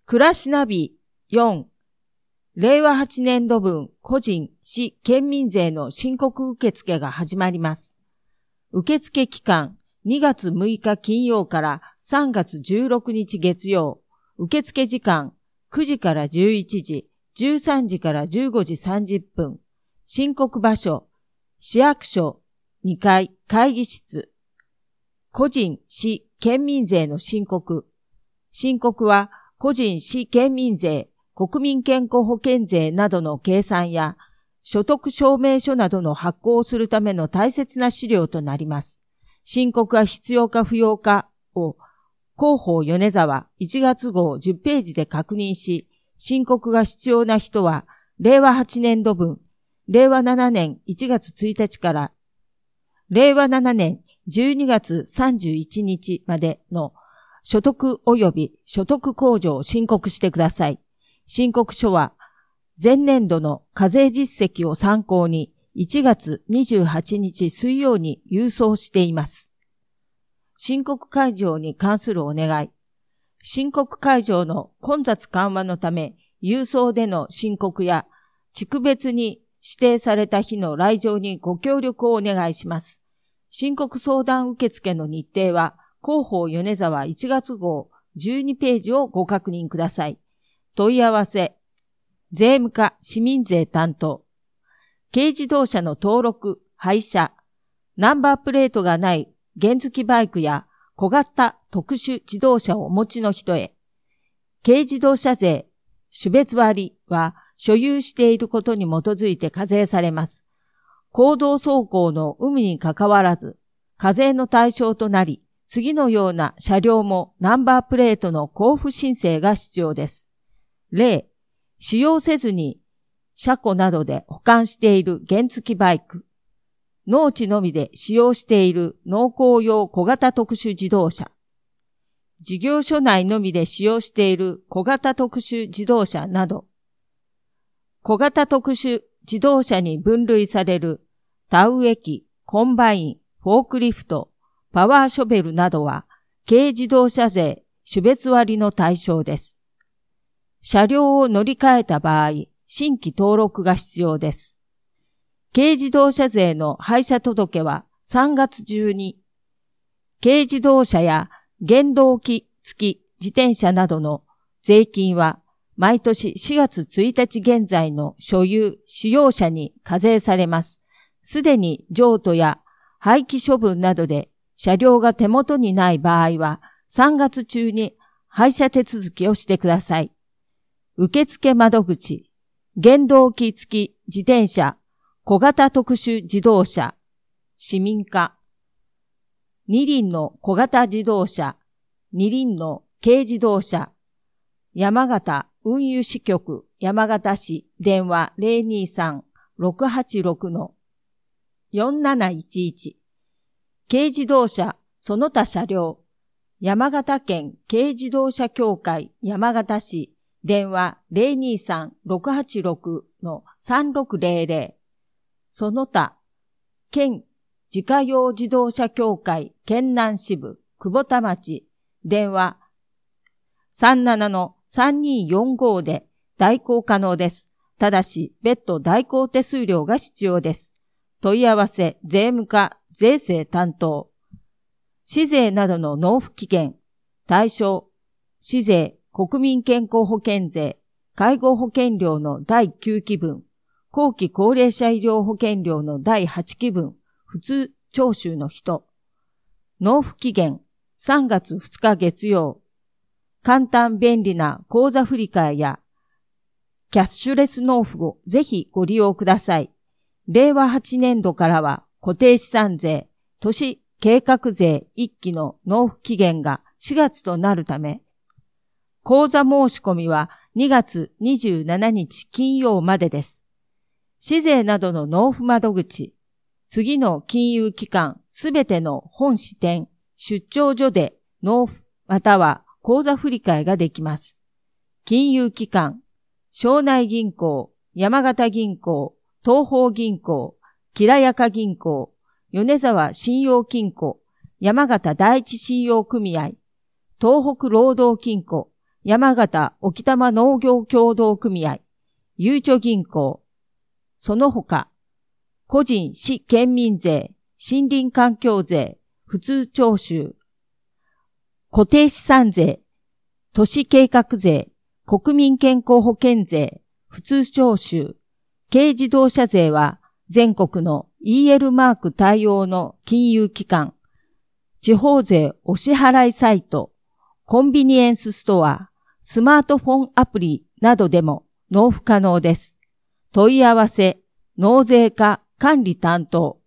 暮らしナビ4、令和8年度分個人、市、県民税の申告受付が始まります。受付期間2月6日金曜から3月16日月曜、受付時間9時から11時、13時から15時30分、申告場所、市役所2階会議室、個人、市、県民税の申告。申告は個人、市、県民税、国民健康保険税などの計算や所得証明書などの発行をするための大切な資料となります。申告が必要か不要かを広報米沢1月号10ページで確認し、申告が必要な人は令和8年度分、令和7年1月1日から令和7年12月31日までの所得及び所得控除を申告してください。申告書は前年度の課税実績を参考に1月28日水曜に郵送しています。申告開示に関するお願い。申告開示の混雑緩和のため、郵送での申告や地区別に指定された日の来場にご協力をお願いします。申告相談受付の日程は、広報米沢1月号12ページをご確認ください。問い合わせ、税務課市民税担当、軽自動車の登録、廃車、ナンバープレートがない原付バイクや小型特殊自動車をお持ちの人へ、軽自動車税、種別割は所有していることに基づいて課税されます。公道走行の有無にかかわらず、課税の対象となり、次のような車両もナンバープレートの交付申請が必要です。例、使用せずに車庫などで保管している原付バイク、農地のみで使用している農耕用小型特殊自動車、事業所内のみで使用している小型特殊自動車など、小型特殊自動車に分類される田植え機、コンバイン、フォークリフト、パワーショベルなどは軽自動車税種別割の対象です。車両を乗り換えた場合、新規登録が必要です。軽自動車税の廃車届は3月中に、軽自動車や原動機付き自転車などの税金は毎年4月1日現在の所有、使用者に課税されます。すでに譲渡や廃棄処分などで車両が手元にない場合は3月中に廃車手続きをしてください。受付窓口、原動機付き自転車、小型特殊自動車、市民課、二輪の小型自動車、二輪の軽自動車、山形運輸支局山形市電話 023-686-4711 軽自動車その他車両山形県軽自動車協会山形市電話 023-686-3600 その他県自家用自動車協会県南支部久保田町電話 37-3245 で代行可能です。ただし別途代行手数料が必要です。問い合わせ税務課税制担当市税などの納付期限対象市税国民健康保険税介護保険料の第9期分後期高齢者医療保険料の第8期分普通徴収の人納付期限3月2日月曜簡単便利な口座振替やキャッシュレス納付をぜひご利用ください。令和8年度からは固定資産税、都市計画税1期の納付期限が4月となるため、口座申し込みは2月27日金曜までです。市税などの納付窓口、次の金融機関すべての本支店、出張所で納付または口座振替ができます。金融機関、庄内銀行、山形銀行、東邦銀行、きらやか銀行、米沢信用金庫、山形第一信用組合、東北労働金庫、 山形沖多摩農業協同組合、ゆうちょ銀行、その他、個人市県民税、森林環境税、普通徴収、固定資産税、都市計画税、国民健康保険税、普通徴収、軽自動車税は全国の EL マーク対応の金融機関、地方税お支払いサイト、コンビニエンスストア、スマートフォンアプリなどでも納付可能です。問い合わせ、納税課管理担当